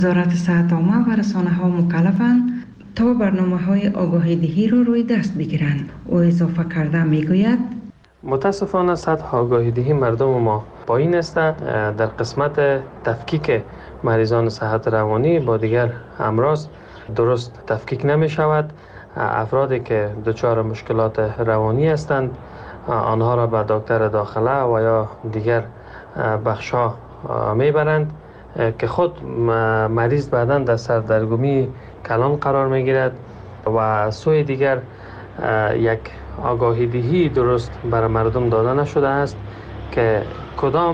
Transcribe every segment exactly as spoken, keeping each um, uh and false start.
وزارت صحت عامه و رسانه ها مکلفند تا برنامه های آگاهی دهی را روی دست بگیرند. او اضافه کرده میگوید متاسفانه سطح آگاهی دهی مردم ما پایین است. در قسمت تفکیک مریضان صحت روانی با دیگر امراض درست تفکیک نمی شود. افرادی که دچار مشکلات روانی هستند آنها را به دکتر داخله و یا دیگر بخش‌ها میبرند که خود مریض بعداً در سردرگمی کلان قرار میگیرد و سوی دیگر یک آگاهی دهی درست برای مردم داده نشده است که کدام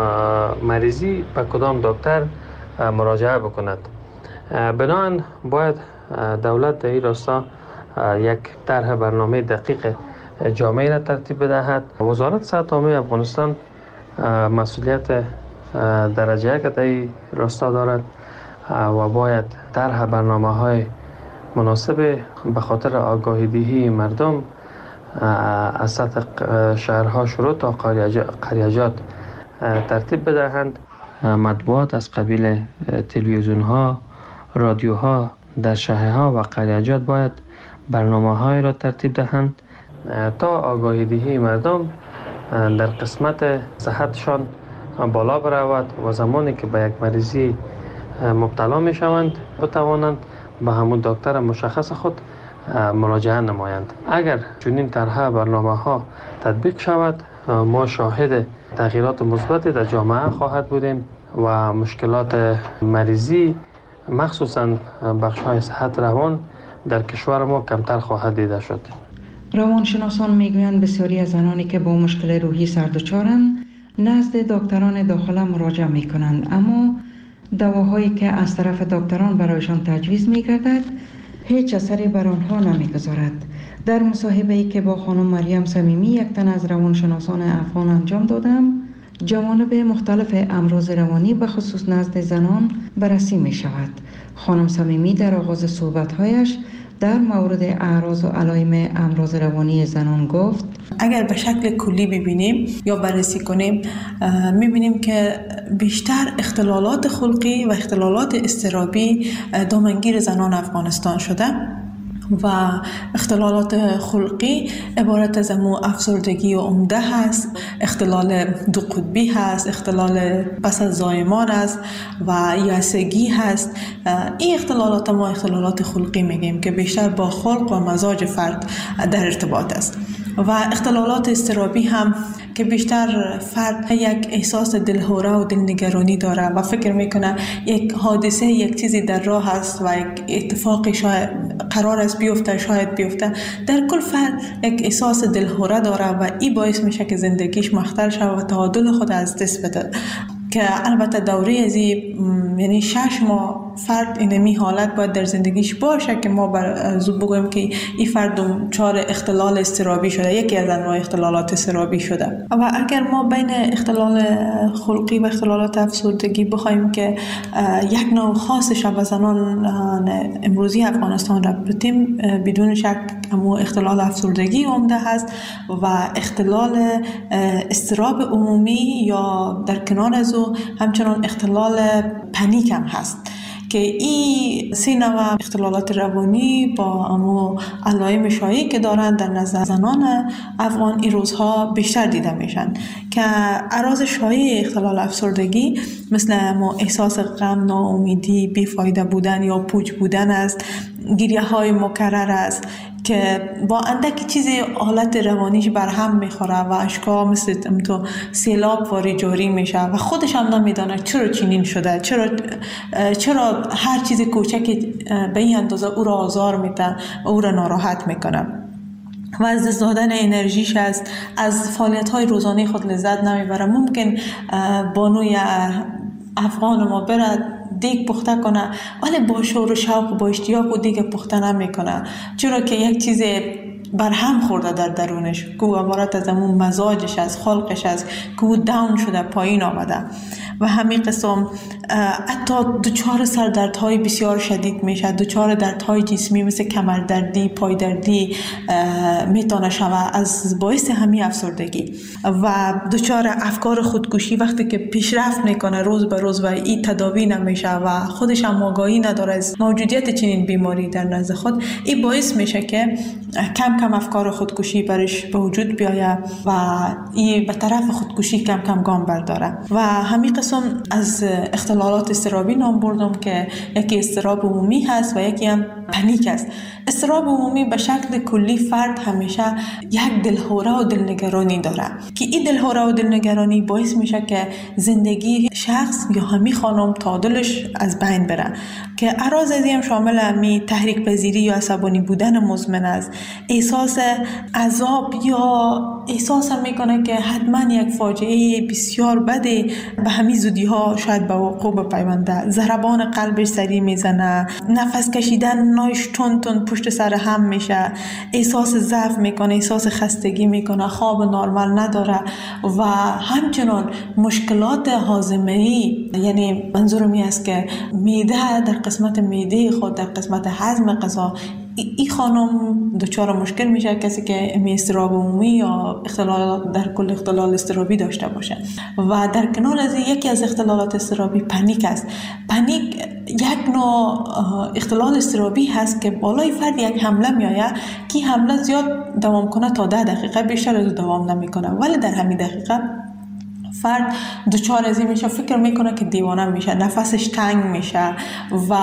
مریضی به کدام دکتر مراجعه بکند. بنابراین باید دولت در این راستا یک طرح برنامه دقیق جامعی را ترتیب بدهد. وزارت صحت عامه افغانستان مسئولیت درجه یک در این راستا دارد و باید طرح برنامه‌های مناسب به خاطر آگاهی دهی مردم از سطح شهرها شروع تا قریجات ترتیب بدهند. مطبوعات از قبیل تلویزیون‌ها، رادیوها در شهرها و قریجات باید برنامه‌های را ترتیب دهند تا آگاهی دهی مردم در قسمت صحتشان بالا برود و زمانی که به یک مریضی مبتلا می شوند بتوانند به همون دکتر مشخص خود مراجعه نمایند. اگر چنین طرح برنامه‌ها تطبیق شود ما شاهد تغییرات مثبتی در جامعه خواهد بودیم و مشکلات مریضی مخصوصاً بخش‌های صحت روان در کشور ما کمتر خواهد دیده شد. روانشناسان میگویند بسیاری از زنانی که با مشکل روحی سردچارند نزد دکتران داخله مراجعه میکنند، اما دواهایی که از طرف دکتران برایشان تجویز میگردد هیچ اثری بر آنها نمیگذارد. در مصاحبه‌ای که با خانم مریم صمیمی یک تن از روانشناسان افغان انجام دادم، جوانب مختلف امراض روانی به خصوص نزد زنان بررسی می شود. خانم صمیمی در آغاز صحبت‌هایش در مورد اعراض و علائم امراض روانی زنان گفت: اگر به شکل کلی ببینیم یا بررسی کنیم میبینیم که بیشتر اختلالات خلقی و اختلالات اضطرابی دامنگیر زنان افغانستان شده و اختلالات خلقی عبارت از امو افسردگی و عمده هست، اختلال دو قطبی هست، اختلال پس از زایمان است و یأسگی هست. این اختلالات ما اختلالات خلقی میگیم که بیشتر با خلق و مزاج فرد در ارتباط است. و اختلالات اضطرابی هم که بیشتر فرد یک احساس دلهوره و دلنگرانی داره و فکر میکنه یک حادثه یک چیزی در راه است و یک اتفاقی شاید قرار است بیفته، شاید بیفته. در کل فرد یک احساس دلهوره داره و این باعث میشه که زندگیش مختل شود و تعادل خود از دست بده، که البته دوره از یعنی شش ماه فرد اینمی حالت باید در زندگیش باشه که ما بر زود بگویم که این فرد دچار اختلال اضطرابی شده، یکی از انواع اختلالات اضطرابی شده. و اگر ما بین اختلال خلقی و اختلالات افسردگی بخوایم که یک نوع خاصش به زنان امروزی افغانستان ربطیم، بدون شک همون اختلال افسردگی عمده هست و اختلال اضطراب عمومی یا در کنار از او همچنان اختلال پنیک هم هست که این سه نوع اختلالات روانی با امو علائم شایعی که دارند در نظر زنان افغان این روزها بیشتر دیده میشن، که اعراض شایع اختلال افسردگی مثل امو احساس غم، ناامیدی، بیفایده بودن یا پوچ بودن است، گریه های مکرر است که با اندکی چیزی حالت روانیش برهم میخوره و اشکا مثل تو سیلاب واری جاری میشه و خودش هم نمیدانه چرا چنین شده، چرا چرا هر چیز کوچکی به این اندازه او را آزار میده و او را ناراحت میکنه و از دست دادن انرژیش است، از فعالیت‌های روزانه خود لذت نمیبره. ممکن بانوی افغان ما برد دیگ پخته کنه ولی با شور و شوق و با اشتیاق و دیگ پخته نمیکنه، چرا که یک چیز برهم خورده در درونش که عبارت از همون مزاجش از خلقش است که او داون شده، پایین آمده. و همین قسم حتی دچار سردردهای بسیار شدید میشه، دچار دردهای جسمی مثل کمردردی، پایدردی میتونه شوه از باعث همین افسردگی و دچار افکار خودکشی وقتی که پیشرفت میکنه روز به روز و این تداوی نمیشه و خودش هم آگاهی نداره از موجودیت چنین بیماری در نزد خود، این باعث میشه که کم کم افکار خودکشی برش به وجود بیاید و این به طرف خودکشی کم کم گام برداره. و همین قسم از اختلالات اضطرابی نام بردم که یکی اضطراب عمومی هست و یکی هم پنیک است. اضطراب عمومی به شکل کلی فرد همیشه یک دلهوره و دلنگرانی داره که این دلهوره و دلنگرانی باعث میشه که زندگی شخص یا همی خانم تعادلش از بین بره که اعراض از این شامل همی تحریک پذیری یا عصبانی بودن مزمن است، احساس عذاب یا احساس هم میکنه که حتما یک فاجعه بسیار بده به همین زودی ها شاید به وقوع بپیونده، ضربان قلبش سریع میزنه، نفس کشیدن نایش تون تون پشت سر هم میشه، احساس ضعف میکنه، احساس خستگی میکنه، خواب نرمال نداره و همچنان مشکلات هاضمه‌ای، یعنی منظورم این است که معده در قسمت معده خود در قسمت هضم غذا این خانم دچار مشکل میشه، کسی که اضطراب عمومی یا اختلال در کل اختلال اضطرابی داشته باشه. و در کنار از یکی از اختلالات اضطرابی پنیک است. پنیک یک نوع اختلال اضطرابی هست که بالای فرد یک حمله میآید که حمله زیاد دوام کنه تا ده دقیقه، بیشتر از دوام نمیکنه، ولی در همین دقیقه فرد دچار از این میشه، فکر میکنه که دیوانه میشه، نفسش تنگ میشه و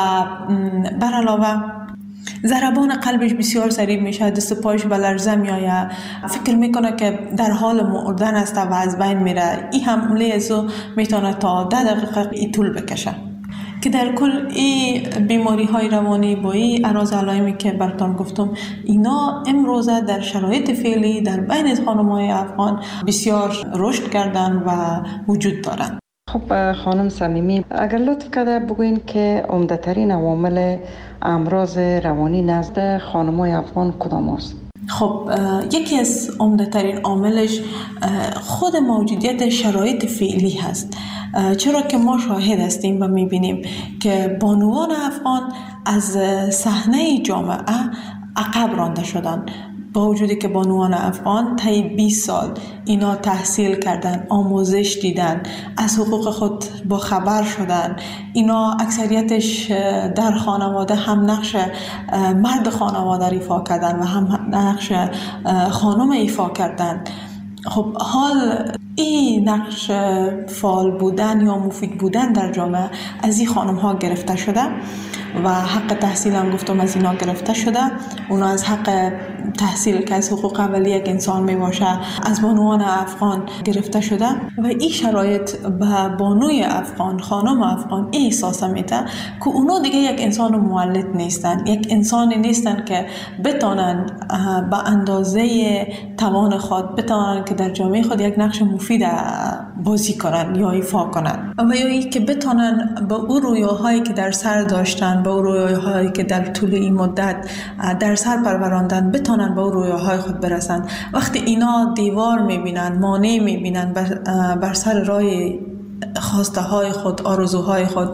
بر علاوه ضربان قلبش بسیار سریع میشه، دست پایش به لرزه میآید، فکر میکنه که در حال مردن است و از بین میره. این حمله ازو میتونه تا ده دقیقه ای طول بکشه که در کل این بیماری های روانی با این اعراض علائمی که براتون گفتم اینا امروزه در شرایط فعلی در بین خانم‌های افغان بسیار رشد کردن و وجود دارن. خب خانم صمیمی، اگر لطف کرده بگوین که عمده ترین عوامل امراض روانی نزد خانم‌های افغان کدام است؟ خب یکی از عمده ترین عاملش خود موجودیت شرایط فعلی هست، چرا که ما شاهد هستیم و میبینیم که بانوان افغان از صحنه جامعه عقب رانده شدن، با وجودی که بانوان افغان طی بیست سال اینا تحصیل کردن، آموزش دیدن، از حقوق خود با خبر شدن، اینا اکثریتش در خانواده هم نقش مرد خانواده ایفا کردن و هم نقش خانم ایفا کردن. خب حال این نقش فعال بودن یا مفید بودن در جامعه از این خانم ها گرفته شده و حق تحصیل هم گفتم از اینا گرفته شده. اونا از حق تحصیل که از حقوق اولیه یک انسان می باشه از بانوان افغان گرفته شده و این شرایط به بانوی افغان، خانم افغان این احساس میده که اونا دیگه یک انسان مولد نیستن، یک انسانی نیستن که بتونن به اندازه توان خود بتونن که در جامعه خود یک نقش مفید بازی کنن یا ایفا کنن و یا ای که بتونن به اون رویاهایی که در سر داشتن، به اون رویاهایی که در طول این مدت در سر پروراندن بتونن به اون رویاهای خود برسن. وقتی اینا دیوار میبینن، مانع میبینن بر, بر سر راه خواسته های خود، آرزوهای خود،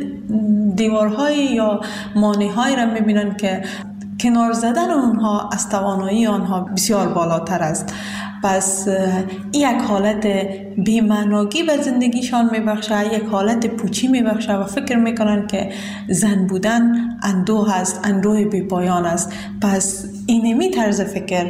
دیوارهای یا مانع‌هایی را میبینن که کنار زدن اونها از توانایی آنها بسیار بالاتر است. پس یک حالت بی‌معنایی به زندگیشان میبخشه، یک حالت پوچی میبخشه و فکر میکنن که زن بودن اندوه است، اندوه بی پایان است. پس اینمی طرز فکر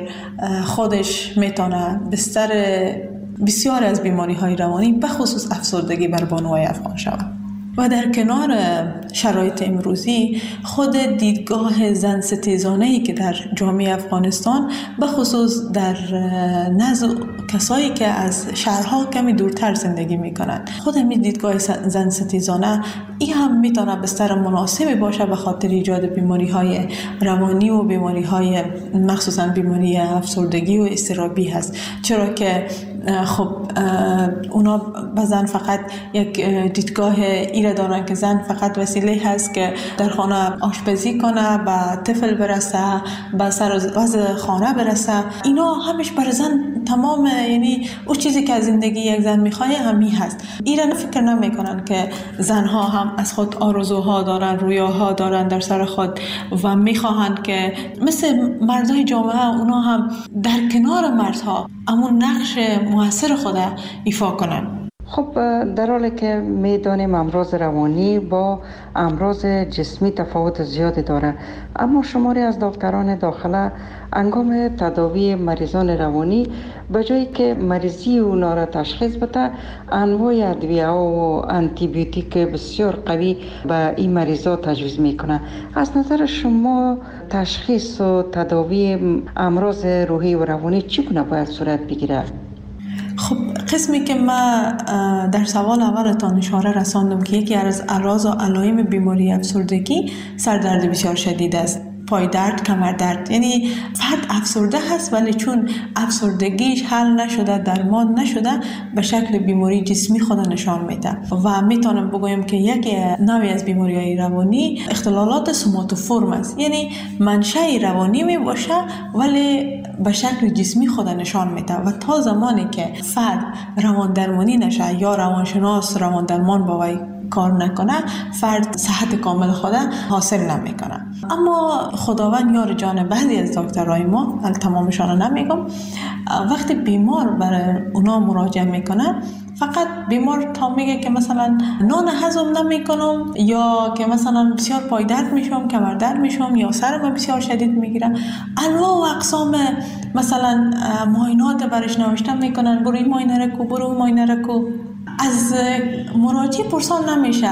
خودش میتونه بستر بسیار از بیماری های روانی به خصوص افسردگی بر بانوهای افغان شود. و در کنار شرایط امروزی خود دیدگاه زن ستیزانه‌ای که در جامعه افغانستان به خصوص در نزد کسایی که از شهرها کمی دورتر زندگی میکنند، خود همین دیدگاه زن ستیزانه این هم میتونه بستر مناسبی باشه به خاطر ایجاد بیماری های روانی و بیماری های مخصوصا بیماری افسردگی و اضطرابی هست، چرا که خب اونا به زن فقط یک دیدگاه ایره دارن که زن فقط وسیله هست که در خانه آشپزی کنه، به طفل برسه، به سر وضع خانه برسه. اینا همش برای زن تمام یعنی اون چیزی که از زندگی یک زن میخواد همین هست. ایران فکر نمیکنن که زنها هم از خود آرزوها دارن، رویاها دارن در سر خود و میخواهن که مثل مردای جامعه اونا هم در کنار مردها امون نقش موثر خود ایفا کنن. خب در حالی که میدانیم امراض روانی با امراض جسمی تفاوت زیادی داره، اما شماری از دکتران داخله انگام تداوی مریضان روانی به جایی که مریضی اونا را تشخیص بده، انواع ادویه و آنتی بیوتیک بسیار قوی به این مریضا تجویز میکنه. از نظر شما تشخیص و تداوی امراض روحی و روانی چگونه باید صورت بگیره؟ خب قسمی که ما در سوال اولتان اشاره رساندم که یکی از اعراض و علائم بیماری افسردگی سردرد بسیار شدید است، پای درد، کمر درد. یعنی فرد افسرده هست ولی چون افسردگیش حل نشده، درمان نشده، به شکل بیماری جسمی خود نشان میده. و میتونم بگویم که یک نوعی از بیماری‌های روانی اختلالات سوماتوفورم است، یعنی منشأ روانی می باشه ولی به شکل جسمی خود نشان میده و تا زمانی که فرد روان درمانی نشه یا روانشناس روان درمان با وی کار نکنه، فرد صحت کامل خود حاصل نمیکنه. اما خداوند یار جان بعضی از دکترای ما، تمامشان نمیگم، وقتی بیمار برای اونا مراجعه میکنه فقط بیمار تا میگه که مثلا نان هضم نمیکنم یا که مثلا بسیار پای درد میشم، کمر درد میشم یا سرم بسیار شدید میگیره، انواع و اقسام مثلا معاینات برش نوشته میکنن، برو این معاینه رو کو، برو اون معاینه رو کو. از مراجع پرسان نمیشه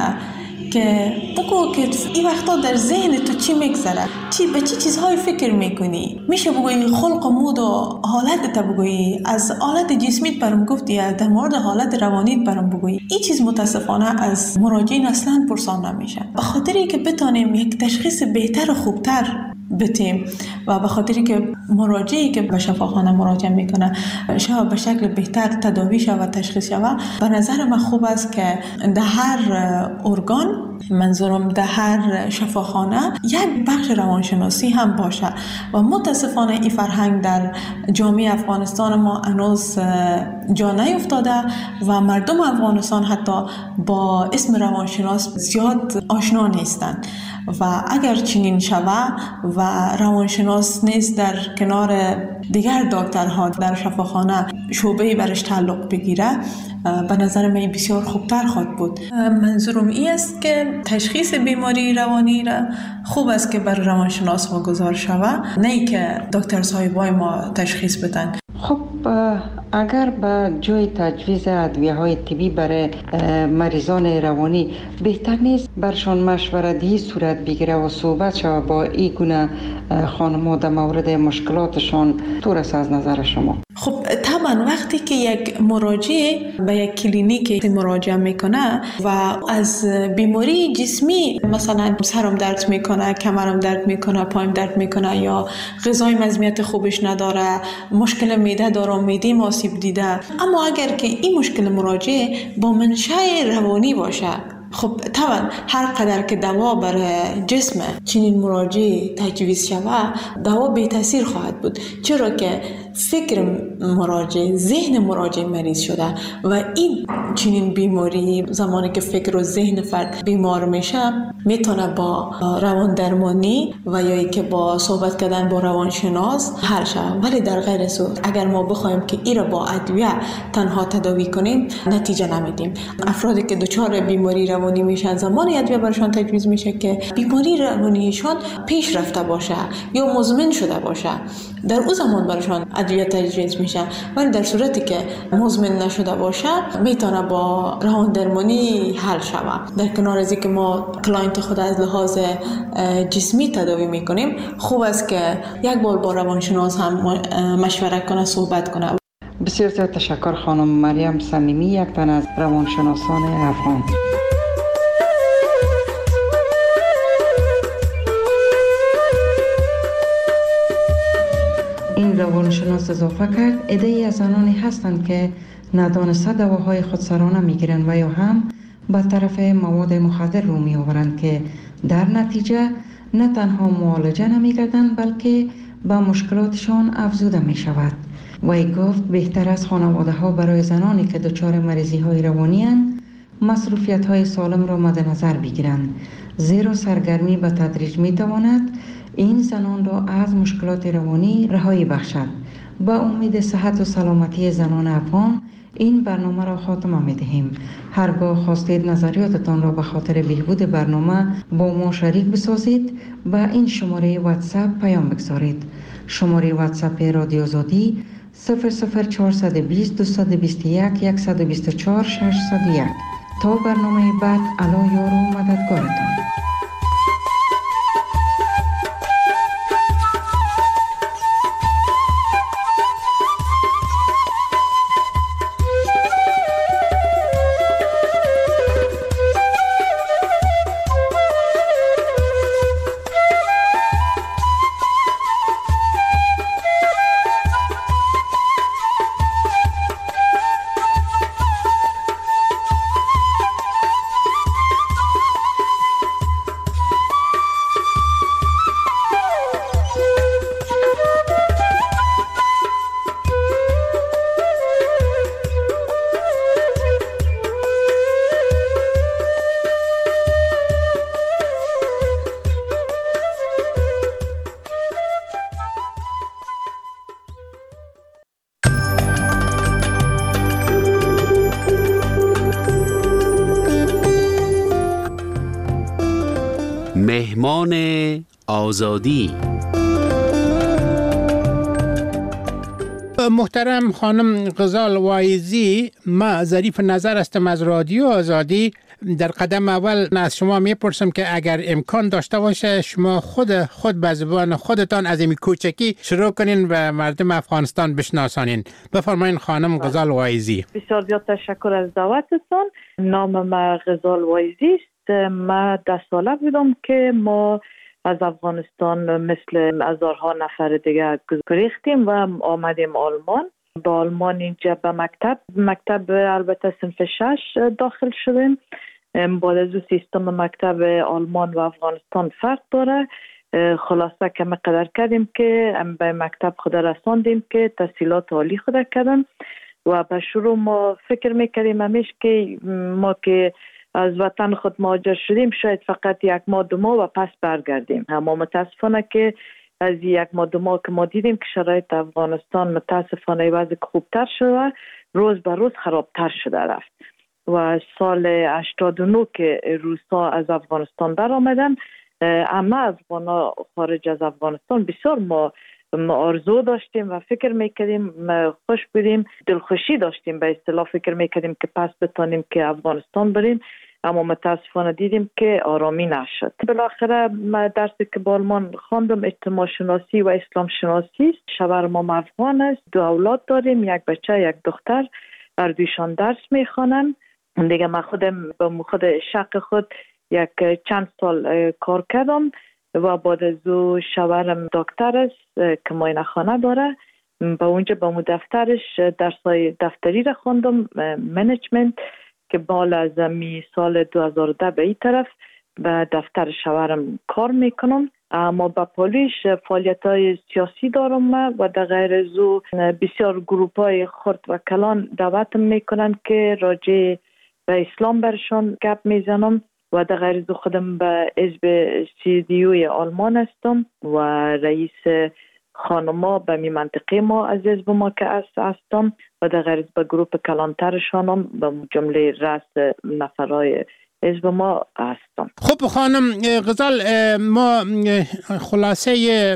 که بگو که این وقتا در ذهن تو چی میگذره، چی به چی چیزهای فکر میکنی. میشه بگویی خلق و مود و حالت تا بگویی، از حالت جسمیت برام گفتی، در مورد حالت روانیت برام بگویی. این چیز متاسفانه از مراجعین اصلا پرسان نمیشه، به خاطری که بتانیم یک تشخیص بهتر و خوبتر بتیم و به خاطری که مراجعی که به شفاخانه مراجعه میکنه شاید به شکل بهتر تداوی شود و تشخیص شود. به نظر من خوب است که در هر ارگان، منظورم در هر شفاخانه، یک بخش روانشناسی هم باشه و متاسفانه این فرهنگ در جامعه افغانستان ما هنوز جا نیفتاده و مردم افغانستان حتی با اسم روانشناس زیاد آشنا نیستند و اگر چنین شود و روانشناس نیست در کنار دیگر دکترها در شفاخانه شعبه‌ای برش تعلق بگیره، به نظر من بسیار خوبتر خواهد بود. منظورم این است که تشخیص بیماری روانی را خوب است که بر روانشناس واگذار شود، نه ای که دکتر صاحبای ما تشخیص بدن. خب اگر به جای تجویز ادویه‌های طبی برای مریضان روانی بهتر نیست برشان مشورتی صورت بگیره و صحبت شود با این گونه خانم‌ها در مورد مشکلاتشان؟ طور است از نظر شما؟ خب طبعا وقتی که یک مراجع به یک کلینیک مراجعه میکنه و از بیماری جسمی، مثلا سرم درد میکنه، کمرم درد میکنه، پایم درد میکنه یا غذای مزمیت خوبش نداره، مشکل معده داره، معده آسیب دیده، اما اگر که این مشکل مراجع با منشأ روانی باشه، خب طبعا هر قدر که دوا برای جسم چنین مراجع تجویز شود، دوا بی تاثیر خواهد بود، چرا که فکر مراجع، ذهن مراجع مریض شده و این چنین بیماری زمانی که فکر و ذهن فرد بیمار میشه میتونه با روان درمانی و یا ای که با صحبت کردن با روانشناس حل شود. ولی در غیر صورت اگر ما بخوایم که این را با ادویه تنها تداوی کنیم نتیجه نمیدیم. افرادی که دچار بیماری روانی میشن زمانی ادویه برشان تجویز میشه که بیماری روانیشان پیش رفته باشه یا مزمن شده باشه، در اون زمان برشان ادویه تجویز میشه. ولی در صورتی که مزمن نشده باشه میتونه با روان درمانی حل شود. در کنار از اینکه ما کلاینت خود از لحاظ جسمی تداوی میکنیم، خوب است که یک بار با روانشناس هم مشوره کنه، صحبت کنه. بسیار زیاد تشکر خانم مریم صمیمی، یک تن از روانشناسان افغان. این روانشناس اضافه کرد عده‌ای از آنانی هستند که ندانسته دواهای خودسرانه میگیرند و یا هم به طرف مواد مخدر رو می آورند که در نتیجه نه تنها معالجه نمی گردند بلکه به مشکلاتشان افزوده می شود. وی گفت بهتر از خانواده ها برای زنانی که دچار مریضی های روانی اند مصروفیت های سالم را مد نظر بگیرند، زیرا سرگرمی به تدریج می تواند این زنان را از مشکلات روانی رهایی بخشد. با امید صحت و سلامتی زنان افغان این برنامه را خاتمه می دهیم. هرگاه خواستید نظریاتتان را به خاطر بهبود برنامه با ما شریک بسازید با این شماره واتساپ پیام بگذارید. شماره واتساپ رادیو آزادی صفر صفر چهارصد و بیست دویست و بیست و یک صد و بیست و چهار ششصد و یک. تا برنامه بعد، الا یار و مددگارتان. مهمان آزادی. محترم خانم غزال وایزی، ما ظریف نظر هستم از رادیو آزادی. در قدم اول از شما میپرسم که اگر امکان داشته باشه شما خود خود به زبان خودتان از این کوچکی شروع کنین و مردم افغانستان بشناسانین. بفرمایین خانم غزال وایزی. بسیار زیاد تشکر از دعوتتان. نام ما غزال وایزی است. ما ده ساله بودم که ما از افغانستان مثل هزارها نفر دیگه گریختیم و آمدیم آلمان. با آلمان اینجا به مکتب مکتب البته صنف شش داخل شدیم. بعد از سیستم مکتب آلمان و افغانستان فرق داره. خلاصه که ما قدر کردیم که به مکتب خود رساندیم که تحصیلات عالی خود کردن و به شروع ما فکر میکردیم همیشه که ما که از وطن خود مهاجر شدیم شاید فقط یک ماه دو ماه و پس برگردیم. اما متاسفانه که از یک ماه دو ماه که ما دیدیم که شرایط افغانستان متاسفانه وضع خوبتر شده، روز به روز خرابتر شده رفت و سال هشتاد و نه که روسا از افغانستان بر آمدن، اما افغانا خارج از افغانستان بسیار ما آرزو داشتیم و فکر میکردیم، خوش بودیم، دلخوشی داشتیم، به اصطلاح فکر میکردیم که پس بتانیم که افغانستان بریم، اما متاسفانه دیدیم که آرامی نشد. بالاخره من درسی که با آلمان خواندم اجتماع شناسی و اسلام شناسی است. شوهر ما افغان است، دو اولاد داریم، یک بچه یک دختر، هر دویشان درس میخوانند. دیگه من خودم با خود شق خود یک چند سال کار کردم و بعد از او شوهرم دکتر است که معاینه خانه داره. با اونجا با مو دفترش درسای دفتری را خواندم، منیجمنت، که بال از می سال دو هزار و ده به این طرف به دفتر شوهرم کار میکنم. اما با پولیش فعالیت های سیاسی دارم و در غیر از او بسیار گروپ های خرد و کلان دعوتم میکنن که راجع به اسلام برشان گپ میزنم و در غیر از خودم به حزب سی دی یو آلمان هستم و رئیس خانما به می منطقه ما از حزب ما که هستم و در غیر از به گروپ کلانترشانم به جمله رأس نفرای حزب ما هستم. خب خانم غزال، ما خلاصه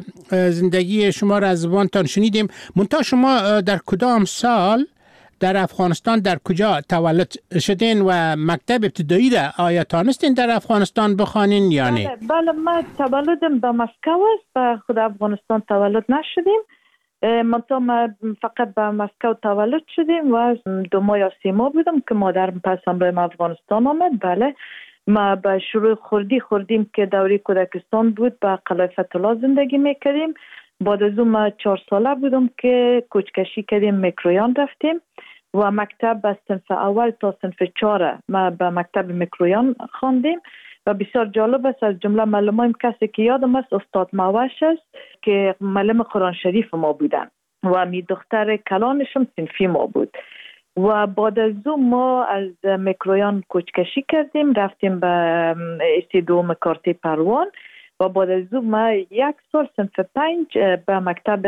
زندگی شما را از زبانتان شنیدیم. منتها شما در کدام سال در افغانستان در کجا تولد شدین و مکتب ابتدایی را آیا تانستین در افغانستان بخوانین یا نه؟ بله, بله من تولدم به مسکو است، به خود افغانستان تولد نشدیم. منطقه ما فقط به مسکو تولد شدیم و دو ماه یا سه ماه بودم که مادرم پس همراه افغانستان آمد. بله ما به شروع خوردی خوردیم که دوره کودکستان بود، به قلعه فتح الله زندگی میکردیم. بعد از اون ما چهار ساله بودم که کوچکشی کردیم، میکرویان رفتیم و مکتب از صنف اول تا صنف چهار ما به مکتب میکرویان خواندیم و بسیار جالب است. از جمله معلمایم کسی که یادم است استاد موش است که معلم قرآن شریف ما بودن و می دختر کلانشم صنفی ما بود و بعد از او ما از میکرویان کوچکشی کردیم، رفتیم به ایسی دوم کارتی پروان و بعد از او ما یک سال صنف پنج به مکتب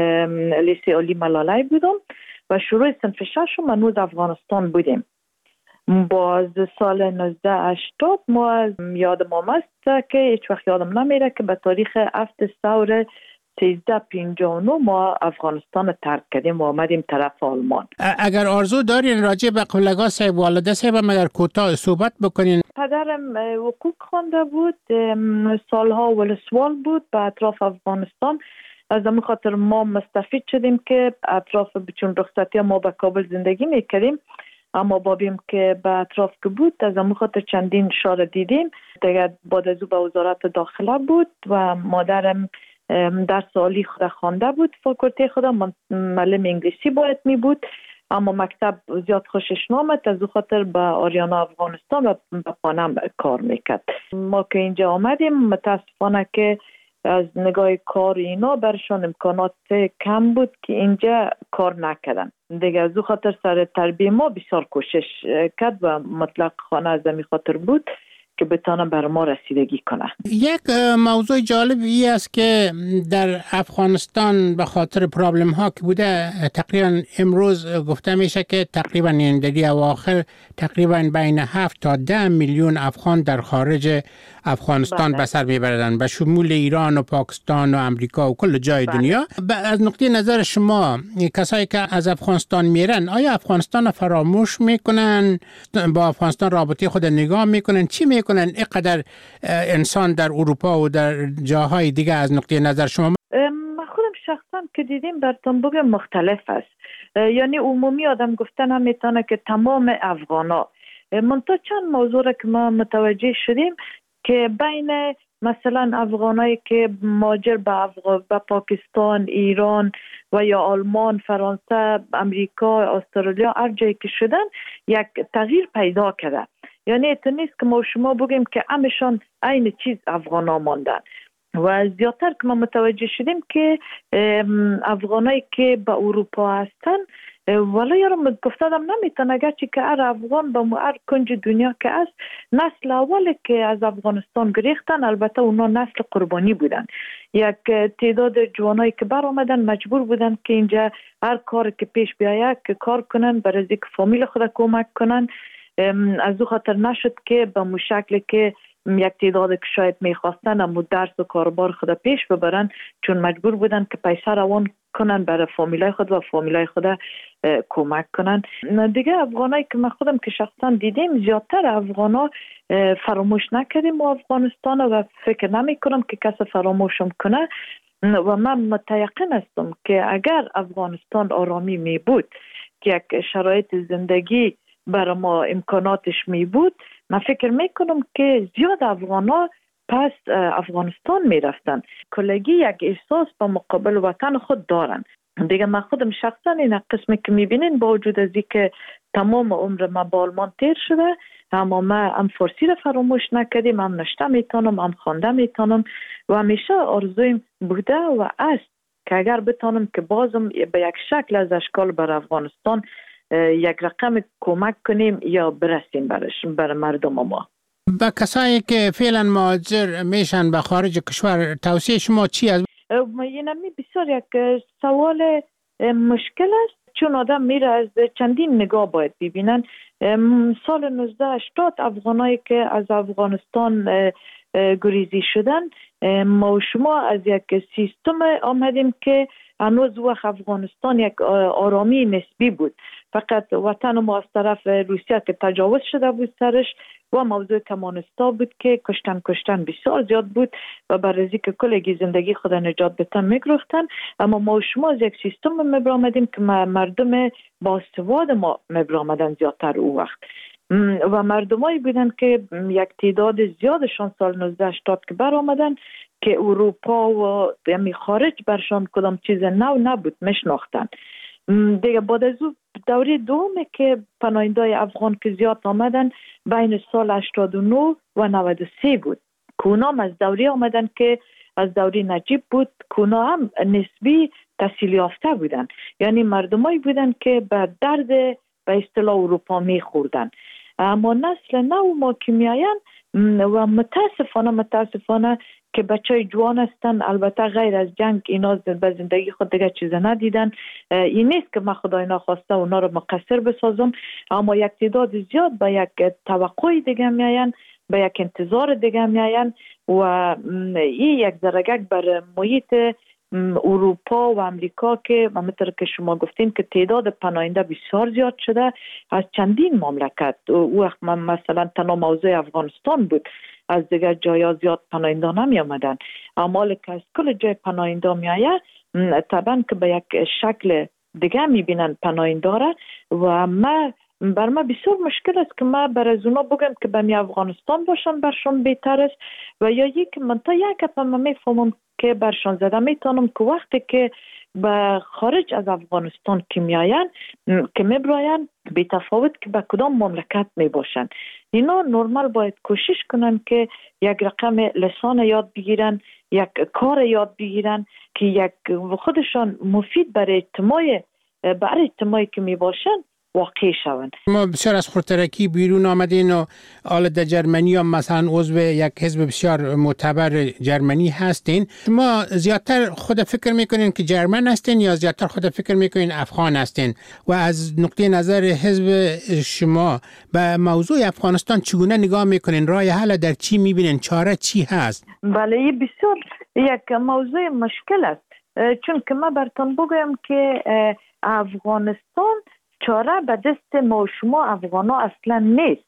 لیسه علی ملالای بودم و شروع صنف شش منوز افغانستان بودیم. باز سال نوزده هشتاد ما یادم آمد که هیچ وقت یادم نمیره که به تاریخ هفت سور سیزده پنجاه و نه ما افغانستان ترک کردیم و آمدیم طرف آلمان. اگر آرزو دارین راجع به قبلگاه صاحب والده صاحب اگر کوتاه صحبت بکنین. پدرم حقوق خوانده بود، سالها ولسوال بود به اطراف افغانستان. از همین خاطر ما مستفید شدیم که اطراف چون رخصتی ما به کابل زندگی میکردیم، اما بابیم که به اطراف که بود از همون خاطر چندین شهر دیدیم. دیگه بعد از او به وزارت داخله بود و مادرم درس عالی خود خوانده بود، فاکولته خود معلم انگلیسی باید می بود، اما مکتب زیاد خوشش نامد، از او خاطر به آریانا افغانستان و به خانم کار میکرد. ما که اینجا آمدیم متاسفانه که از نگاه کار اینا برشان امکانات کم بود که اینجا کار نکردن. دیگه از او خاطر سر تربیه ما بسیار کوشش کرد و مطلق خانه از می خاطر بود که بتانه بر ما رسیدگی کنه. یک موضوع جالبی است که در افغانستان به خاطر پرابلم ها که بوده تقریبا امروز گفته میشه که تقریبا این دلی اواخر تقریبا بین هفت تا ده میلیون افغان در خارج افغانستان به سر میبردن به شمول ایران و پاکستان و امریکا و کل جای بله. دنیا. از نقطه نظر شما کسایی که از افغانستان میرن آیا افغانستان فراموش میکنن، با افغانستان رابطه خود نگاه میکنن، چی میکنن اینقدر انسان در اروپا و در جاهای دیگه از نقطه نظر شما؟ من خودم شخصا که دیدیم براتون بگم مختلف است، یعنی عمومی آدم گفتن هم میتونه که تمام افغانا، منتها چند موضوع را که ما متوجه شدیم که بین مثلا افغانایی که مهاجر به افغان به پاکستان، ایران و یا آلمان، فرانسه، امریکا، استرالیا هر جایی که شدن یک تغییر پیدا کرده. یعنی ایتون نیست که ما شما بگیم که همشان عین چیز افغانا ماندن و زیادتر که ما متوجه شدیم که افغانایی که به اروپا هستن ولی یارم گفتادم نمیتون اگرچه که هر افغان به هر کنج دنیا که است نسل اولی که از افغانستان گریختن، البته اونا نسل قربانی بودن. یک تعداد جوانایی که بر آمدن مجبور بودن که اینجا هر کار که پیش بیاید که کار کنن، برای اینکه فامیل خود کمک کنن. از او خاطر نشد که به مو شکل که یک تعداد که شاید میخواستن اما درس و کاربار خود پیش ببرن، چون مجبور بودن که پیسه روان کنن برای فامیلای خود و فامیلای خود کمک کنن. دیگه افغانایی که من خودم که شخصا دیدیم زیادتر افغانا فراموش نکردیم و افغانستان و فکر نمی کنم که کس فراموشم کنه و من متیقن هستم که اگر افغانستان آرامی می بود که یک شرایط زندگی برای ما امکاناتش می بود، من فکر میکنم که زیاد افغانا پس افغانستان می رفتن. کلگی یک احساس با مقابل وطن خود دارن. دیگه من خودم شخصا این قسمی که می بینین با وجود از که تمام عمر ما با آلمان تیر شده، اما ما هم فارسی را فراموش نکردیم، هم نشته میتونم، هم خوانده میتونم و همیشه آرزویم بوده و است که اگر بتونم که بازم به یک شکل از اشکال بر افغانستان یک رقم کمک کنیم یا برسیم برش بر مردم ما. با کسایی که فعلا مهاجر میشن به خارج کشور توصیه شما چی است؟ اینمی بسیار یک سوال مشکل است، چون آدم میره از چندین نگاه باید ببینن. سال نوزده هشتاد افغانایی که از افغانستان گریزی شدن، ما و شما از یک سیستم آمدیم که هنوز وقت افغانستان یک آرامی نسبی بود، فقط وطن ما از طرف روسیه که تجاوز شده بود سرش و موضوع کمانستا بود که کشتن کشتن بسیار زیاد بود و برای که کلگی زندگی خود نجات بتن میگرفتن. اما ما و شما از یک سیستم میبرامدیم که مردم باسواد ما میبرامدن زیادتر او وقت و مردمایی بودن که یک تعداد زیادشان سال نوزده هشتاد که بر آمدن که اروپا و یعنی خارج برشان کدام چیز نو نبود میشناختن. دیگه بعد از او دوره دومه که پناهنده‌های افغان که زیاد آمدن بین سال هشتاد و نه و نود و سه بود که اونام از دوره آمدن که از دوره نجیب بود که اونا هم نسبی تحصیل یافته بودن، یعنی مردمایی بودن که به درد به اصطلاح اروپا میخوردن. اما نسل نو ما که میاین و متاسفانه متاسفانه که بچه جوان هستن، البته غیر از جنگ اینا به زندگی خود دیگه چیز ندیدن. این نیست که من خدای ناخواسته اونا رو مقصر بسازم، اما یک تعداد زیاد به یک توقع دیگه میاین، به یک انتظار دیگه میاین و این یک درجه بر محیط اروپا و امریکا که همونطور که شما گفتین که تعداد پناهنده بسیار زیاد شده از چندین مملکت. او وقت مثلا تنها موضوع افغانستان بود، از دیگر جایا زیاد پناهنده نمی آمدن، اما که از کل جای پناهنده می آید طبعا که به یک شکل دیگه می بینن پناهنده را و ما بر ما بسیار مشکل است که ما بر از اونا بگم که به می افغانستان باشن برشون بهتر است و یا یک من تا یک اپا ما می فهمم که برشان زده میتونم که وقتی که به خارج از افغانستان که میاین که میبراین بی تفاوت که به کدام مملکت میباشن، اینا نرمال باید کوشش کنن که یک رقم لسان یاد بگیرن، یک کار یاد بگیرن که یک خودشان مفید برای اجتماع برای اجتماعی که میباشن واقع شوند. ما بسیار از خودترکی بیرون آمدین و حالا در جرمنی هم مثلا عضو یک حزب بسیار معتبر جرمنی هستین. شما زیادتر خود فکر میکنین که جرمن هستین یا زیادتر خود فکر میکنین افغان هستین؟ و از نقطه نظر حزب شما به موضوع افغانستان چگونه نگاه میکنین؟ راه حل در چی میبینین؟ چاره چی هست؟ بله بسیار یک موضوع مشکل است، چون که ما براتون بگویم که افغانستان چاره به دست ما شما افغانا اصلا نیست.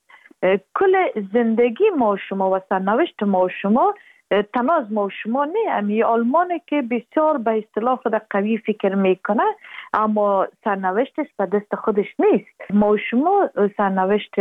کل زندگی ما شما و سرنوشت ما شما تنها از ما شما نه. امی آلمانی که بسیار به اصطلاح خود قوی فکر میکنه اما سرنوشتش به دست خودش نیست. ما شما سرنوشت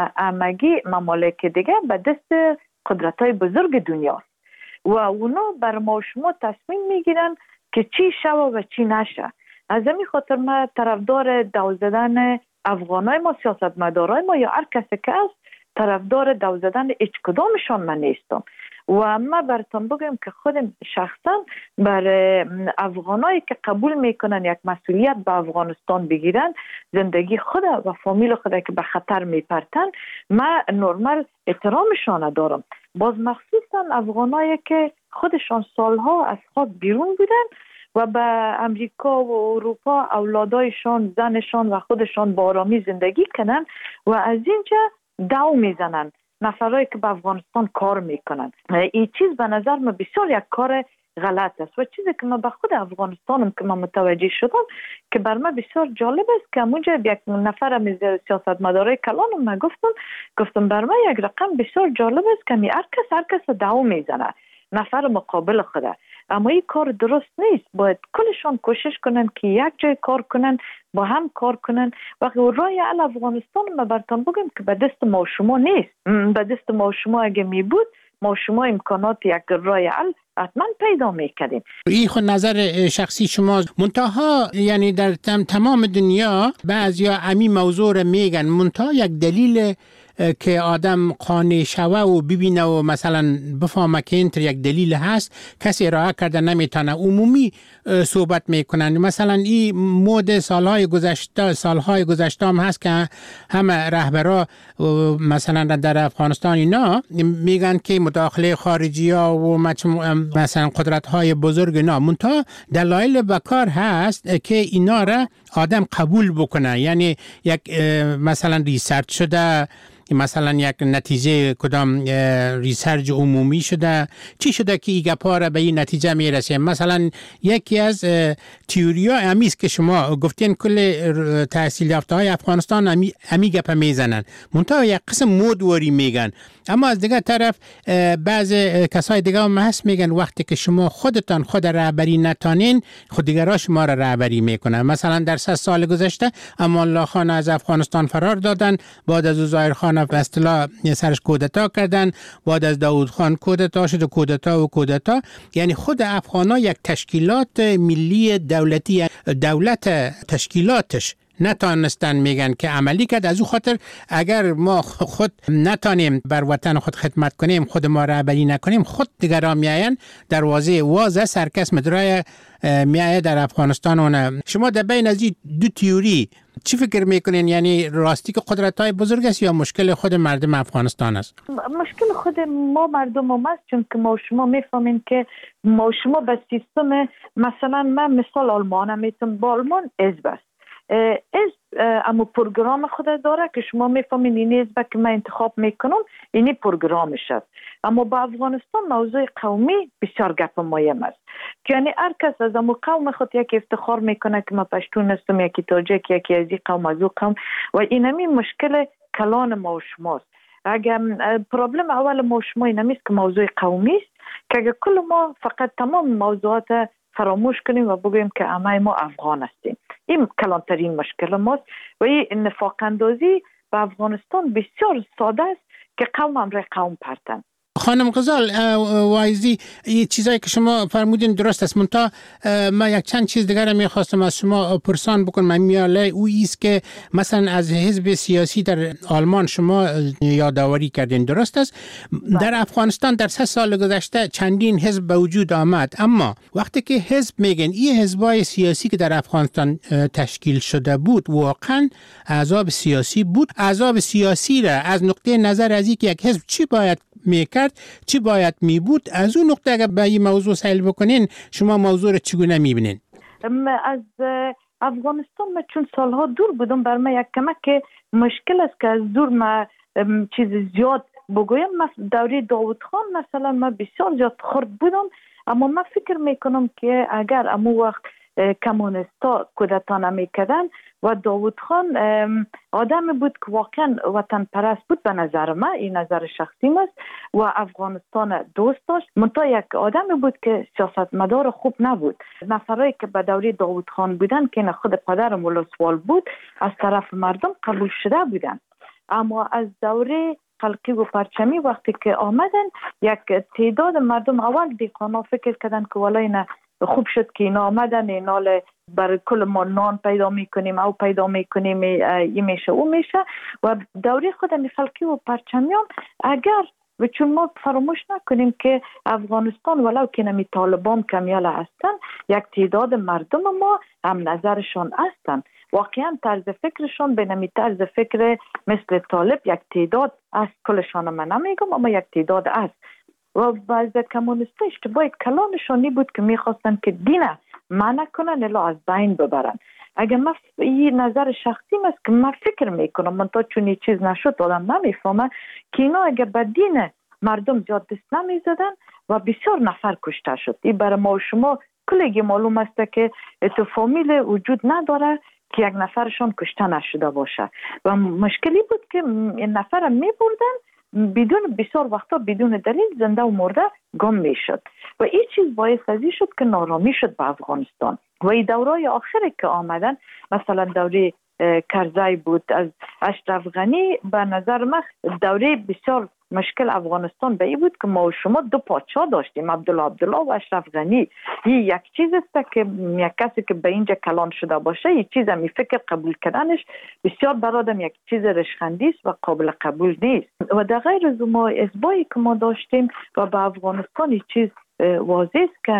همگی ممالک دیگه به دست قدرت‌های بزرگ دنیا و اونا بر ما شما تصمیم میگیرن که چی شوه و چی نشه. از همین خاطر ما طرفدار دو زدن افغانای ما، سیاستمدارای ما یا هر کسی که است طرفدار دو زدن هیچ کدامشان من نیستم و ما براتون بگم که خودم شخصا بر افغانایی که قبول میکنن یک مسئولیت به افغانستان بگیرن، زندگی خود و فامیل خود که به خطر میپرتن، ما نرمال احترامشان دارم. باز مخصوصا افغانایی که خودشان سالها از خاک بیرون بودن و به امریکا و اروپا اولادایشان، زنشان و خودشان با آرامی زندگی کنن و از اینجا دو میزنن نفرایی که به افغانستان کار میکنن. این چیز به نظر من بسیار یک کار غلط است و چیزی که من به خود افغانستانم که من متوجه شدم که بر من بسیار جالب است که اونجا یک نفر از سیاستمدارای کلانم من گفتم گفتم بر من یک رقم بسیار جالب است که هر کس هر کس دو میزنه نفر مقابل خوده، اما این کار درست نیست. باید کلشان کوشش کنن که یک جای کار کنن، با هم کار کنن. وقتی راه حل افغانستان ما براتون بگم که به دست ما شما نیست. به دست ما شما اگه می بود ما شما امکانات یک راه حل حتما پیدا میکردیم. این خود نظر شخصی شما. منتها یعنی در تمام دنیا بعضیا امی موضوع رو میگن، منتها یک دلیل که آدم قانع شوه و ببینه و مثلا بفهمه که این یک دلیل هست کسی ارائه کرده نمیتونه، عمومی صحبت میکنن. مثلا این مود سالهای گذشته سالهای گذشته هم هست که همه رهبرا مثلا در افغانستان اینا میگن که مداخله خارجی ها و مثلا قدرت های بزرگ اینا، منتها دلایل بکار هست که اینا را آدم قبول بکنه. یعنی یک مثلا ریسرچ شده، مثلا یک نتیجه کدام ریسرچ عمومی شده، چی شده که این گپا را به این نتیجه میرسه. مثلا یکی از تئوریا امیست که شما گفتین کل تحصیل یافته های افغانستان امی, امی گپا میزنن، منتها یک قسم مودواری میگن. اما از دیگه طرف بعض کسای دیگه هم هست میگن وقتی که شما خودتان خود رهبری نتانین خود دیگرها شما را رهبری میکنن. مثلا در سه سال گذشته امان الله خان از افغانستان فرار دادن، بعد از او ظاهر خان به اصطلاح سرش کودتا کردن، بعد از داود خان کودتا شد و کودتا و کودتا. یعنی خود افغانا یک تشکیلات ملی دولتی، دولت تشکیلاتش نتانستن میگن که عملی کرد. از او خاطر اگر ما خود نتانیم بر وطن خود خدمت کنیم، خود ما رهبری نکنیم، خود دیگران میاین دروازه واز سرکس مدرای میایه در افغانستان. اون شما در بین از این دو تیوری چی فکر میکنین؟ یعنی راستی که قدرت های بزرگ است یا مشکل خود مردم افغانستان است؟ مشکل خود ما مردم هم است، چون که ما شما میفهمین که ما شما به سیستم، مثلا من مثال آلمان میتونم، با آلمان حزب است، حزب اما پروگرام خود داره که شما میفهمین این حزب که من انتخاب میکنم اینی پروگرامش است. اما با افغانستان موضوع قومی بسیار گپ مهم است، که یعنی هر کس از امو قوم خود یک افتخار میکنه که ما پشتون هستم، یکی تاجیک، یکی از این قوم از او قوم، و اینمی مشکل کلان ما و شماست. اگر پرابلم اول ما و شما اینمیست که موضوع قومی است، که اگر کل ما فقط تمام موضوعات فراموش کنیم و بگوییم که همه ما افغان هستیم، این کلانترین مشکل ماست. و این نفاق اندازی به افغانستان بسیار ساده است که قوم امر قوم پرتن. خانم غزال وایزی، این چیزایی که شما فرمودین درست است، منتها ما یک چند چیز دیگر هم میخواستم از شما پرسان بکنم. میاله او ایست که مثلا از حزب سیاسی در آلمان شما یادآوری کردین، درست است؟ در افغانستان در سه سال گذشته چندین حزب به وجود آمد، اما وقتی که حزب میگن این حزبای سیاسی که در افغانستان تشکیل شده بود واقعا احزاب سیاسی بود. احزاب سیاسی را از نقطه نظر از اینکه یک حزب چی باید میکرد، چی باید میبود، از اون نقطه اگر به این موضوع سیل بکنین، شما موضوع رو چگونه میبینین؟ از افغانستان من چون سالها دور بودم، بر من یک کمک مشکل است که از دور من چیز زیاد بگویم. دوره داوود خان مثلا من بسیار زیاد خرد بودم، اما من فکر میکنم که اگر امو وقت کمونستا کودتا نمیکردن و داوود خان آدم بود که واقعا وطن پرست بود، به نظر من، این نظر شخصی است، و افغانستان دوست داشت، منتها یک آدم بود که سیاستمدار خوب نبود. نفرایی که به دوره داوود خان بودن که خود پدرم ولسوال بود، از طرف مردم قبول شده بودن، اما از دوره خلقی و پرچمی وقتی که آمدن، یک تعداد مردم اول دیقانا فکر کردن که والای نه خوب شد که اینا آمدن، اینا برای کل ما نان پیدا میکنیم او پیدا میکنیم، این میشه او میشه. و دوره خود خلقی و پرچمیان، اگر و چون ما فراموش نکنیم که افغانستان ولو که نمی طالبان کمیال هستن، یک تعداد مردم ما هم نظرشان هستن، واقعا طرز فکرشان به نمی طرز فکر مثل طالب یک تعداد از کلشان من نمیگم، اما یک تعداد است. و بعض کمونیست اشتباه کلانشانی بود که میخواستن که دین منع کنن الا از بین ببرن. اگر من این نظر شخصی است که من فکر میکنم، من تا چون این چیز نشد آدم نمیفهمه که اینا اگر به دین مردم زیاد دست نمیزدن و بسیار نفر کشته شد. این برای ما و شما کلگی معلوم است که تو فامیل وجود نداره که یک نفرشان کشته نشده باشه، و مشکلی بود که این نفر میبردن بدون، بسیار وقتا بدون دلیل زنده و مرده گم میشد، و این چیز باعث ازی شد که نارامی شد به افغانستان. و این دورای آخری که آمدن، مثلا دوره کرزی بود از اشرف غنی، به نظر من دوره بسیار مشکل افغانستان به این بود که ما و شما دو پادشاه داشتیم، عبدالله عبدالله و اشرف غنی. این یک چیز است که یک کسی که به اینجا کلان شده باشه، این چیز می فکر قبول کردنش بسیار برادم یک چیز رشخندی است و قابل قبول نیست. و در غیر از ما ازبایی که ما داشتیم و به افغانستان این چیز واضح است که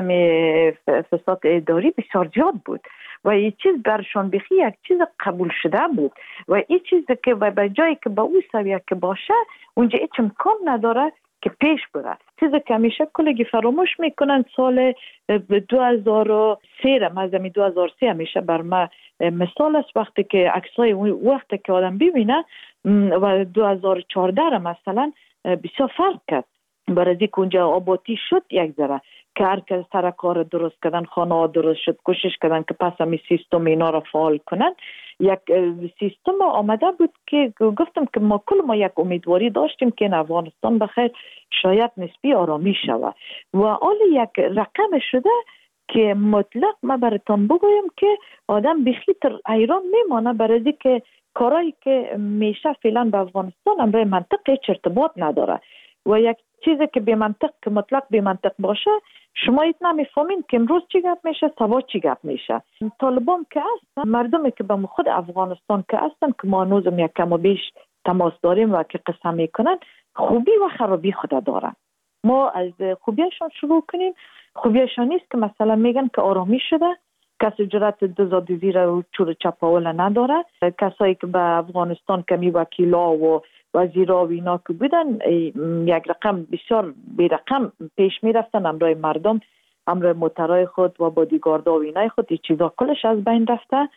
فساد اداری بسیار زیاد بود، و این چیز برشان بخی یک چیز قبول شده بود، و این چیزی که به جایی که به او سویه که باشه اونجا هیچ امکان نداره که پیش بره. چیزی که همیشه کلگی فراموش میکنن، سال دو هزار و سه را مزمی دو هزار و سه همیشه بر ما مثال است، وقتی که عکسای وقتی که آدم ببینه، و دو هزار و چهارده را مثلا بسیار فرق کرد، برای که اونجا آبادی شد یک ذره، که هر کس سر کار درست کردن، خانه ها درست شد، کوشش کردن که پس همی سیستم اینا را فعال کنن. یک سیستم آمده بود که گفتم که ما کل ما یک امیدواری داشتیم که این افغانستان بخیر شاید نسبی آرامی شود، و حال یک رقم شده که مطلق ما براتون بگویم که آدم بخیتر ایران میمانه، برای که کارایی که میشه فعلا به افغانستان امروی منطقه هیچ ارتباط نداره. و یک چیزی که بی منطق که مطلق بی منطق باشه شما ایت نمیفهمین که امروز چی گپ میشه سبا چی گپ میشه. طالبان که هستن مردمی که به خود افغانستان که هستن که ما هنوزم یک کم و بیش تماس داریم و که قسم میکنن خوبی و خرابی خود دارن. ما از خوبیشان شروع کنیم. خوبیشان نیست که مثلا میگن که آرامی شده، کسی جرأت دزدی رو چور چپاول نداره، کسایی که به افغانستان کمی وکیلا و وزیرا و اینا که بودن یک رقم بسیار بی رقم پیش می رفتن امروی مردم، امروی موترهای خود و بادیگاردا و اینای خود، این چیزا کلش از بین رفته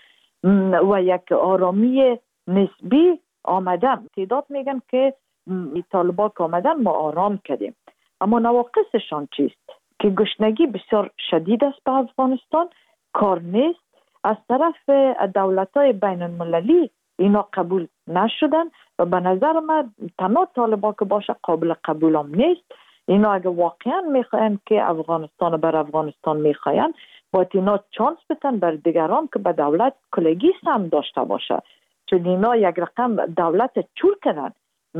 و یک آرامی نسبی آمدن. تعداد میگن که طالبان که آمدن ما آرام کردیم، اما نواقصشان چیست؟ که گشنگی بسیار شدید است به افغانستان، کار نیست، از طرف دولت‌های بین المللی اینا قبول نشدن و به نظر من تنها طالبان که باشه قابل قبول هم نیست. اینا اگه واقعا میخواین که افغانستان بر افغانستان میخواین باید اینا چانس بتن بر دیگران که به دولت کلگی هم داشته باشه، چون اینا یک رقم دولت چور کردن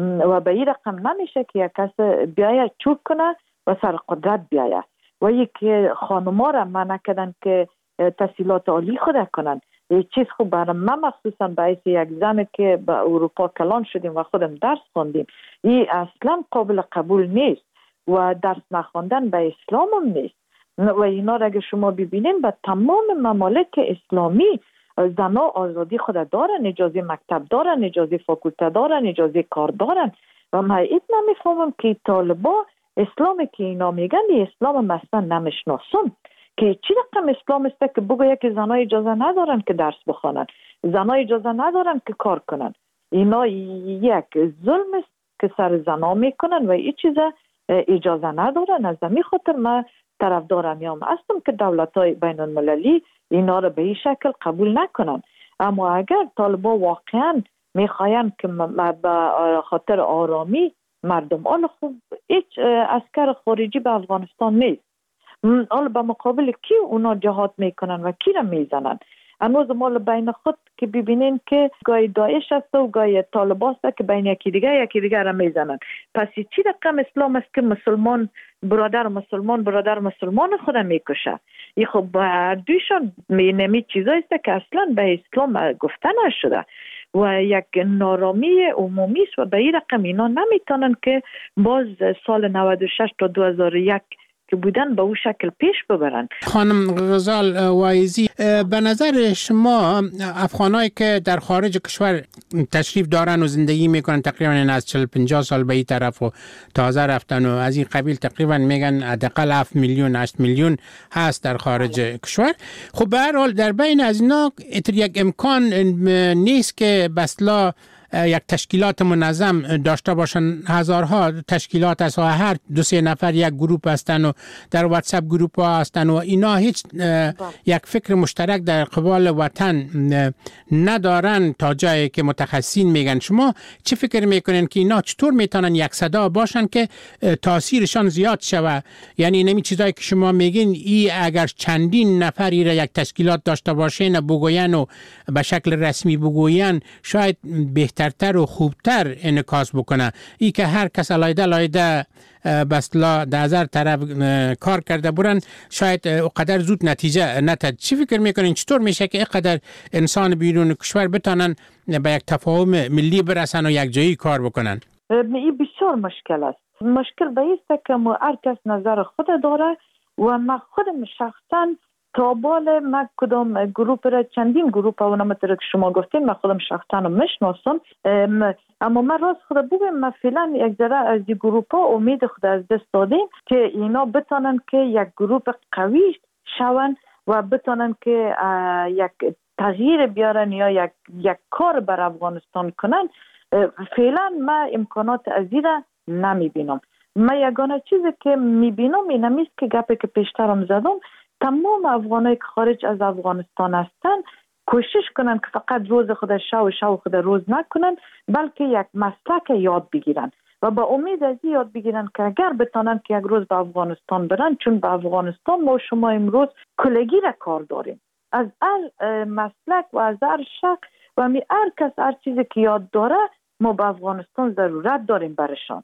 و به این رقم نمیشه که یک کس بیایه چور کنه و سر قدرت بیایه و یک خانما را منع کردن که تحصیلات عالی خود کنن. یه چیز خوب برای من مخصوصا باعث یک زن که به اروپا کلان شدیم و خودم درس خوندیم این اصلا قابل قبول نیست و درس نخوندن به اسلام هم نیست و اینا را اگه شما ببینین به تمام ممالک اسلامی زنها آزادی خود دارن، اجازه مکتب دارن، اجازه فاکولته دارن، اجازه کار دارن و من ایت نمیفهمم که طالبا اسلامی که اینا میگن این اسلام مثلا نمیشناسم که چی رقم اسلام است که بگویه که زنها اجازه ندارن که درس بخوانن، زنها اجازه ندارن که کار کنن. اینا یک ظلم است که سر زنها میکنن و این چیزا اجازه ندارن. از همین خاطر من طرفدار میام هستم که دولت‌های بین المللی اینا رو به این شکل قبول نکنن. اما اگر طالبا واقعا میخواین که به خاطر آرامی مردم، حالا خوب هیچ عسکر خارجی به افغانستان نیست، حالا به مقابل کی اونا جهاد میکنن و کی را میزنن؟ هنوز ما بین خود که ببینین که گاهی داعش است و گاهی طالبان است که بین یکی دیگه یکی دیگه را میزنن. پس چی رقم اسلام است که مسلمان برادر مسلمان برادر مسلمان خود میکشه؟ این خب هر دویشان نمی چیزایی است که اصلا به اسلام گفته نشده و یک نارامی عمومی است و به این رقم اینا نمیتونن که باز سال نود و شش تا دو هزار و یک که بودن به اون شکل پیش ببرن. خانم غزال وایزی، به نظر شما افغانایی که در خارج کشور تشریف دارن و زندگی میکنن تقریبا از چهل پنجاه سال به این طرف و تازه رفتن و از این قبیل تقریبا میگن حداقل هفت میلیون هشت میلیون هست در خارج کشور، خب به هر حال در بین از اینا یک امکان نیست که بسلا یک تشکیلات منظم داشته باشن. هزارها تشکیلات است و هر دو سه نفر یک گروپ هستن و در واتساپ گروپ ها هستن و اینا هیچ یک فکر مشترک در قبال وطن ندارن تا جایی که متخصصین میگن. شما چی فکر میکنین که اینا چطور میتونن یک صدا باشن که تاثیرشان زیاد شوه؟ یعنی نمی چیزایی که شما میگین ای اگر چندین نفری را یک تشکیلات داشته باشین بگوین و به شکل رسمی بگوین شاید بهتر تر و خوبتر انعکاس بکنه. ای که هر کس علایده علایده بسلا در هزار طرف کار کرده برن شاید اقدر زود نتیجه نتد. چی فکر میکنین چطور میشه که اقدر انسان بیرون کشور بتانن به یک تفاهم ملی برسن و یک جایی کار بکنن؟ این بسیار مشکل است. مشکل به است که هر کس نظر خود داره و من خودم شخصا تابال من کدام گروپ را چندین گروپ ها و نمطره که شما گفتین من خودم شخصا میشناسم، اما من راست خود بگم من فعلا یک ذره از این گروپ ها امید خود از دست دادیم که اینا بتانن که یک گروپ قوی شون و بتانن که یک تغییر بیارن یا یک یک کار بر افغانستان کنن. فعلا من امکانات از این را نمیبینم. من یگانه چیزی که میبینم این است که گپی که پیشترم زدم تمام افغانایی که خارج از افغانستان هستن کوشش کنن که فقط روز خود شو شو خود روز نکنن بلکه یک مسلک یاد بگیرن و با امید از یاد بگیرن که اگر بتانن که یک روز به افغانستان برن، چون به افغانستان ما شما امروز کلگی را کار داریم از هر مسلک و از هر شق و می هر کس هر چیزی که یاد داره ما به افغانستان ضرورت داریم برشان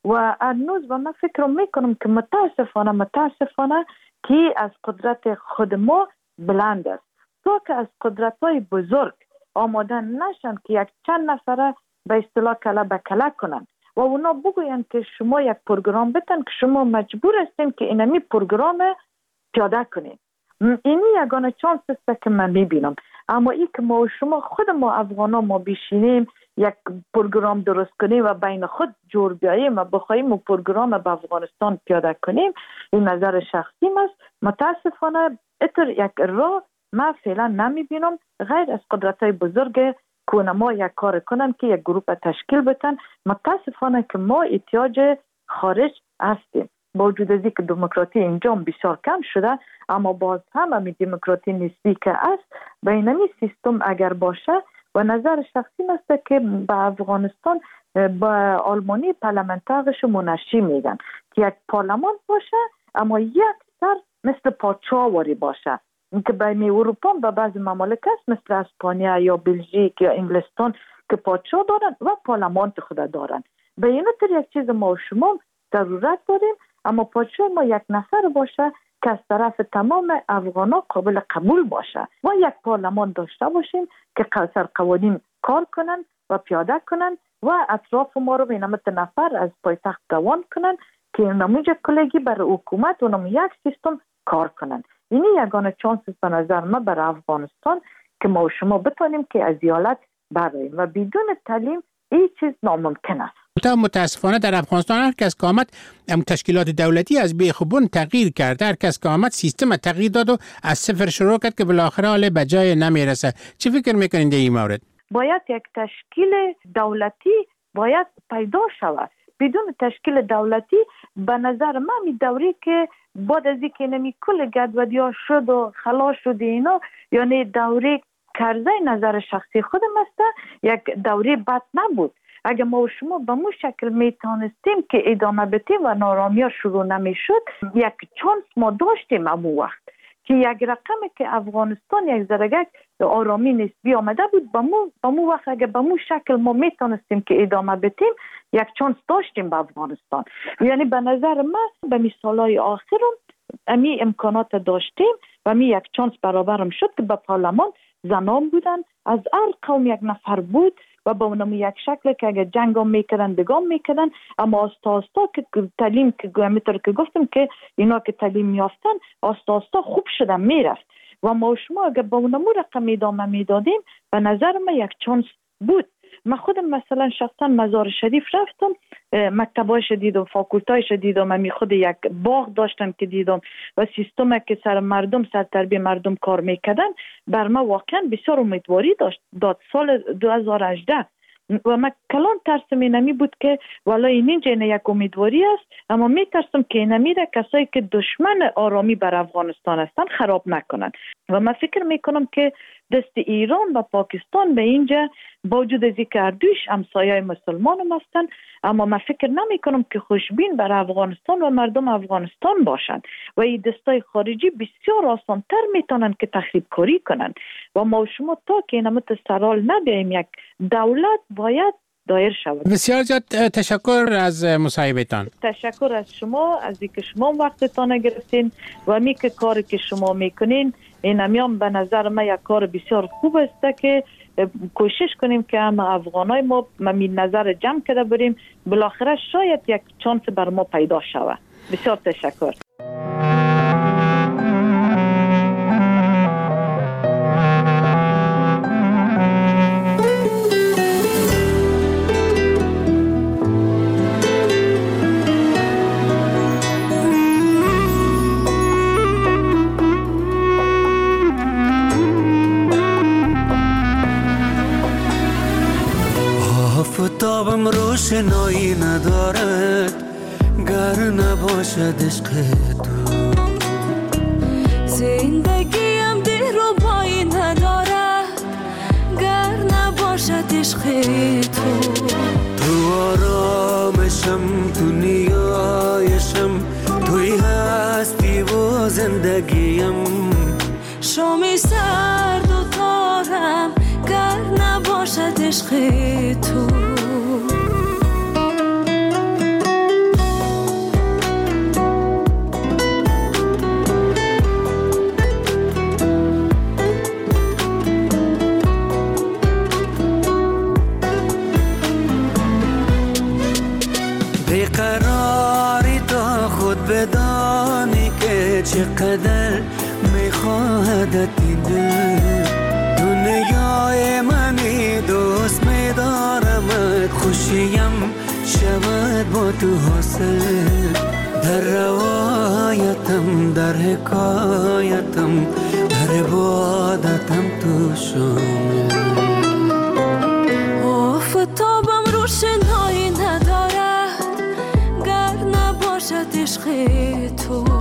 و هنوز و من فکر میکنم که متاسفانه متاسفانه که از قدرت خود ما بلند است. تا که از قدرت های بزرگ آماده نشن که یک چند نفره به اصطلاح کله به کله کنن و اونا بگوین که شما یک پروگرام بتن که شما مجبور هستیم که اینمی پروگرام پیاده کنید. اینی یگانه چانس است که من میبینم. اما ای که ما و شما خود ما افغانا ما بشینیم یک پروگرام درست کنیم و بین خود جور بیاییم و بخوایم و پروگرام به افغانستان پیاده کنیم، این نظر شخصی است. متاسفانه اتر یک راه ما فعلا نمیبینم غیر از قدرت های بزرگ که ما یک کار کنن که یک گروه تشکیل بتن. متاسفانه که ما احتیاج خارج هستیم. با وجود از اینکه دموکراسی اینجا بسیار کم شده، اما باز هم امی دموکراسی نسبی که است به اینمی سیستم اگر باشه و نظر شخصی است که به افغانستان با آلمانی پارلمانتاغش منشی میگن که یک پارلمان باشه اما یک سر مثل پادشاهواری باشه که بین اروپا به بعض ممالک است مثل اسپانیا یا بلژیک یا انگلستان که پادشاه دارن و پارلمان خود دارن. به این طور یک چیز ما و شما ضرورت داریم، اما پادشاه ما یک نفر باشه که از طرف تمام افغانا قابل قبول باشه و یک پارلمان داشته باشیم که سر قوانین کار کنن و پیاده کنن و اطراف ما رو به نمت نفر از پایتخت دوان کنن که نموج کلگی بر حکومت و نمو یک سیستم کار کنن. اینی یگانه چانس به نظر ما بر افغانستان که ما و شما بتونیم که از ایالت براییم و بدون تعلیم این چیز ناممکن است. متاسفانه در افغانستان هر کس که آمد تشکیلات دولتی از بیخوبون تغییر کرد، هر کس که آمد سیستم تغییر داد و از صفر شروع کرد که بالاخره حال به جای نمیرسه. چی فکر میکنین در این مورد؟ باید یک تشکیل دولتی باید پیدا شود. بدون تشکیل دولتی به نظر من می دوری که بعد از اینکه نمی کل گدودیا شد و خلاص شد اینا، یعنی دوری کرده نظر شخصی خودم است یک دوری بد نبود. اگر ما و شما به مو شکل میتونستیم که ادامه بدیم و نارامی ها شروع نمیشد، یک چانس ما داشتیم امو وقت که یک رقمی که افغانستان یک درجه آرامی نسبی آمده بود، به مو به مو وقت اگر به مو شکل ما میتونستیم که ادامه بدیم یک چانس داشتیم به افغانستان. یعنی به نظر من به مثالای آخرم امی امکانات داشتیم و امی یک چانس برابرم شد که به پارلمان زنان بودن، از هر قوم یک نفر بود و با اونم یک شکل که اگر جنگ هم میکردن دگام میکردن، اما آستا آستا که تعلیم که گوهمیتر که گفتم که اینا که تعلیم میافتن آستا آستا خوب شدن میرفت و ما شما اگر با اونم رقم ادامه میدادیم به نظر من یک چانس بود. من خودم مثلا شخصا مزار شریف رفتم، مکتبایش دیدم، فاکولتایش دیدم، من خود یک باغ داشتم که دیدم و سیستم که سر مردم سر تربیه مردم کار میکردن بر ما واقعا بسیار امیدواری داشت داد. سال دو هزار و هجده و من کلان ترسم اینمی بود که والا این اینجا یک امیدواری است، اما میترسم که اینمی را کسایی که دشمن آرامی بر افغانستان هستن خراب نکنن و من فکر میکنم که دست ایران و پاکستان به اینجا با وجود از اینکه اردوش همسایه مسلمان هم هستن، اما من فکر نمی کنم که خوشبین بر افغانستان و مردم افغانستان باشند و این دستای خارجی بسیار آسانتر میتونن که تخریب کاری کنن و ما و شما تا که اینمت سرال نبیاییم یک دولت باید دایر شود. بسیار زیاد تشکر از مصاحبهتان. تشکر از شما از اینکه شما وقتتان گرفتین و می که کاری که شما میکنین این همیان به نظر من یک کار بسیار خوب است که کوشش کنیم که هم افغانای ما ممین نظر جمع کرده بریم، بالاخره شاید یک چانس بر ما پیدا شود. بسیار تشکر. آفتابم روشنایی ندارد گر نباشد عشق تو، زندگیم دلربایی ندارد گر نباشد عشق تو. تو آرامشم، تو نیایشم، توی هستی و زندگیم، شامی سرد و تارم گر نباشد عشق تو. چقدر میخواهدت این دل دنیای منی دوست میدارمت خوشیم شود با تو حاصل در روایتم در حکایتم در عبادتم تو شامل آفتابم روشنایی ندارد گر نباشد عشق تو